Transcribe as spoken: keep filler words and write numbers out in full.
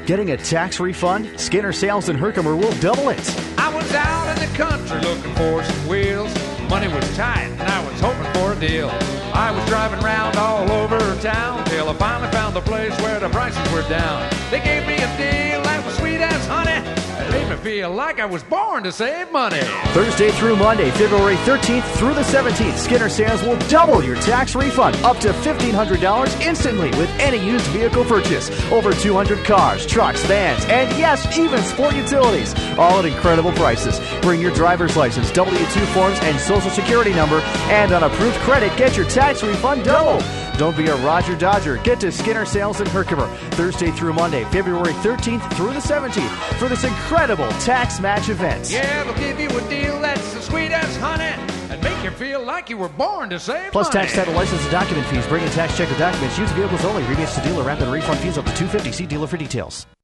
Getting a tax refund? Skinner Sales in Herkimer will double it. I was out in the country looking for some wheels. Money was tight and I was hoping for a deal. I was driving around all over town till I finally found the place where the prices were down. They gave me a deal that was sweet as honey. It made me feel like I was born to save money. Thursday through Monday, February thirteenth through the seventeenth, Skinner Sales will double your tax refund up to fifteen hundred dollars instantly with any used vehicle purchase. Over two hundred cars, trucks, vans, and yes, even sport utilities, all at incredible prices. Bring your driver's license, W two forms, and Social Security number, and on approved credit, get your tax refund doubled. Don't be a Roger Dodger. Get to Skinner Sales in Herkimer Thursday through Monday, February thirteenth through the seventeenth for this incredible tax match event. Yeah, they'll give you a deal that's as sweet as honey and make you feel like you were born to save Plus money. tax, title, license, and document fees. Bring in tax check or documents. Use vehicles only. Rebates to dealer. Rapid refund fees up to two hundred fifty dollars. See dealer for details.